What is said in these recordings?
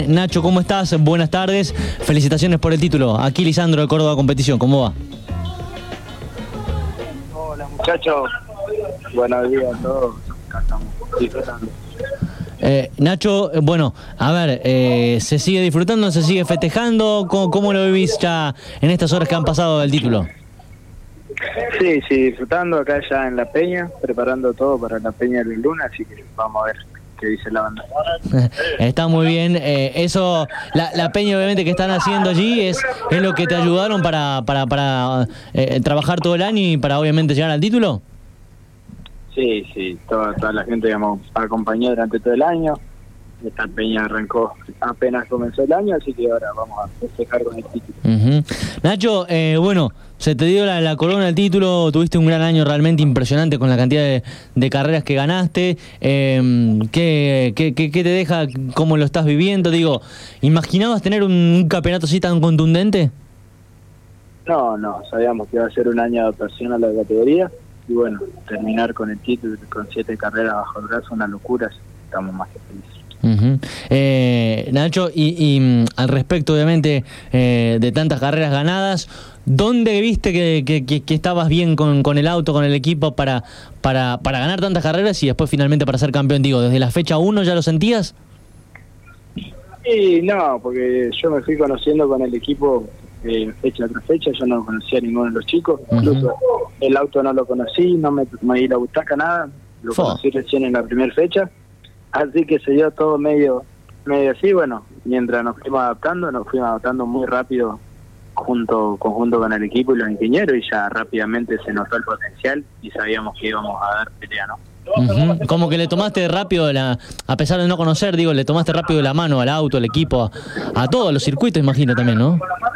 Nacho, ¿cómo estás? Buenas tardes, felicitaciones por el título. Aquí Lisandro de Córdoba Competición, ¿cómo va? Hola muchachos, buenos días a todos, acá estamos disfrutando. Nacho, bueno, a ver, ¿se sigue disfrutando, se sigue festejando? ¿Cómo lo vivís ya en estas horas que han pasado del título? Sí, disfrutando acá ya en La Peña, preparando todo para La Peña del lunes, así que vamos a ver qué dice la banda. Está muy bien, eso, la peña obviamente que están haciendo allí es lo que te ayudaron para trabajar todo el año y para obviamente llegar al título. Sí, toda la gente digamos acompañó durante todo el año. Esta peña arrancó apenas comenzó el año, así que ahora vamos a festejar con el título. Nacho, bueno, se te dio la corona del título, tuviste un gran año realmente impresionante con la cantidad de carreras que ganaste. ¿Qué te deja? ¿Cómo lo estás viviendo? Digo, ¿imaginabas tener un campeonato así tan contundente? No, sabíamos que iba a ser un año de adaptación a la categoría y bueno, terminar con el título, con 7 carreras bajo el brazo, una locura, estamos más que felices. Nacho, y al respecto obviamente de tantas carreras ganadas, ¿dónde viste que estabas bien con el auto, con el equipo para ganar tantas carreras y después finalmente para ser campeón? Digo, ¿desde la fecha 1 ya lo sentías? Y no, porque yo me fui conociendo con el equipo fecha tras fecha, yo no conocía a ninguno de los chicos, incluso el auto no lo conocí, no me di la butaca, nada, lo conocí recién en la primera fecha. Así que se dio todo medio así, bueno, mientras nos fuimos adaptando muy rápido conjunto con el equipo y los ingenieros, y ya rápidamente se notó el potencial y sabíamos que íbamos a dar pelea, ¿no? Como que le tomaste rápido, a pesar de no conocer, digo, le tomaste rápido la mano al auto, al equipo, a todos los circuitos, imagino también, ¿no?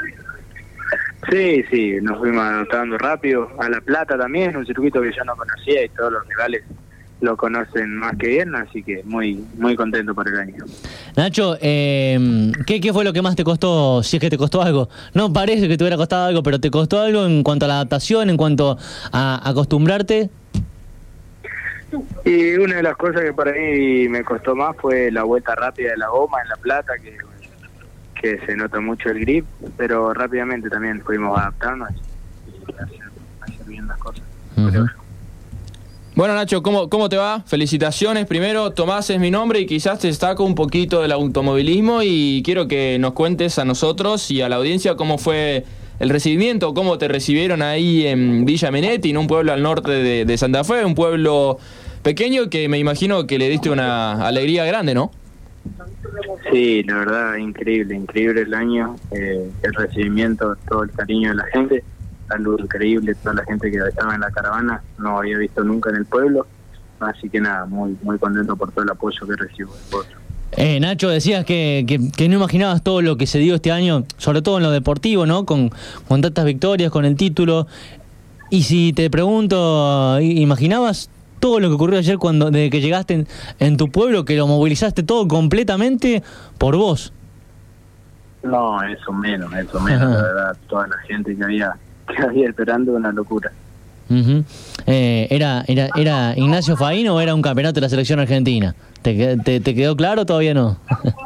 Sí, nos fuimos adaptando rápido, a La Plata también, un circuito que yo no conocía y todos los rivales lo conocen más que bien, así que muy contento por el año. Nacho, ¿qué fue lo que más te costó, si es que te costó algo? No parece que te hubiera costado algo, pero ¿te costó algo en cuanto a la adaptación, en cuanto a acostumbrarte? Y una de las cosas que para mí me costó más fue la vuelta rápida de la goma en La Plata, que se nota mucho el grip, pero rápidamente también fuimos adaptando y hacer bien las cosas. Bueno, Nacho, ¿cómo te va? Felicitaciones. Primero, Tomás es mi nombre y quizás te destaco un poquito del automovilismo y quiero que nos cuentes a nosotros y a la audiencia cómo fue el recibimiento, cómo te recibieron ahí en Villa Menetti, en un pueblo al norte de Santa Fe, un pueblo pequeño que me imagino que le diste una alegría grande, ¿no? Sí, la verdad, increíble el año, el recibimiento, todo el cariño de la gente. Algo increíble, toda la gente que estaba en la caravana no había visto nunca en el pueblo, así que nada, muy contento por todo el apoyo que recibo del pueblo. Nacho, decías que no imaginabas todo lo que se dio este año, sobre todo en lo deportivo, ¿no? Con tantas victorias, con el título. Y si te pregunto, ¿imaginabas todo lo que ocurrió ayer desde que llegaste en tu pueblo, que lo movilizaste todo completamente por vos? No, eso menos, la verdad, toda la gente que había esperando una locura. ¿Era Ignacio Faín o era un campeonato de la selección argentina? ¿Te quedó claro o todavía no?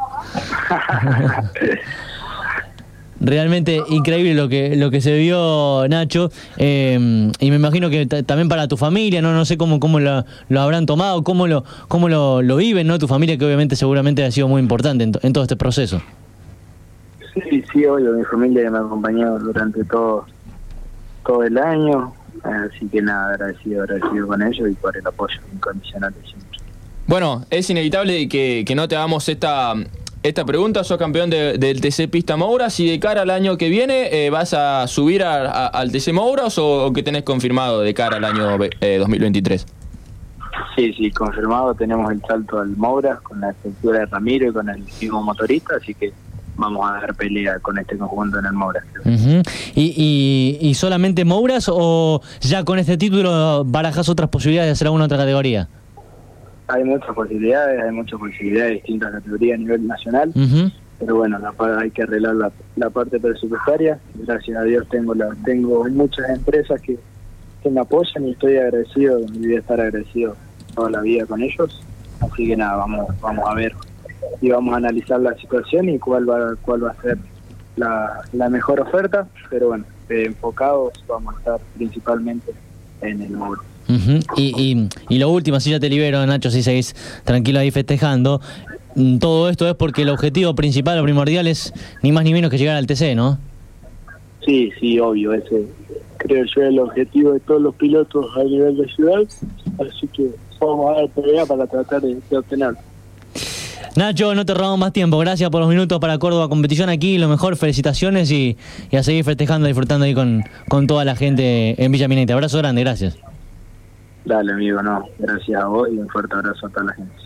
Realmente increíble lo que se vio, Nacho, y me imagino que también para tu familia, no sé cómo lo habrán tomado, cómo lo viven, ¿no? Tu familia, que obviamente seguramente ha sido muy importante en todo este proceso. Sí, obvio, mi familia me ha acompañado durante todo el año, así que nada, agradecido con ellos y por el apoyo incondicional de siempre. Bueno, es inevitable que no te hagamos esta pregunta. Sos campeón del TC Pista Mouras, y de cara al año que viene, ¿vas a subir al TC Mouras o qué tenés confirmado de cara al año 2023? Sí, confirmado, tenemos el salto al Mouras con la estructura de Ramiro y con el mismo motorista, así que vamos a dar pelea con este conjunto en el Mouras. ¿Y solamente Mouras o ya con este título barajas otras posibilidades de hacer alguna otra categoría? Hay muchas posibilidades de distintas categorías a nivel nacional, pero bueno, hay que arreglar la parte presupuestaria. Gracias a Dios tengo muchas empresas que me apoyan y estoy agradecido, y voy a estar agradecido toda la vida con ellos, así que nada, vamos a ver vamos a analizar la situación y cuál va a ser la mejor oferta, pero bueno, enfocados vamos a estar principalmente en el Mauro. Y lo último, así ya te libero, Nacho, si seguís tranquilo ahí festejando. Todo esto es porque el objetivo principal o primordial es ni más ni menos que llegar al TC, ¿no? Sí, obvio, ese creo yo es el objetivo de todos los pilotos a nivel de ciudad, así que vamos a dar pelea para tratar de obtenerlo. Nacho, no te robamos más tiempo, gracias por los minutos para Córdoba Competición aquí, lo mejor, felicitaciones y a seguir festejando, disfrutando ahí con toda la gente en Villa Minetti. Abrazo grande, gracias. Dale amigo, no, gracias a vos y un fuerte abrazo a toda la gente.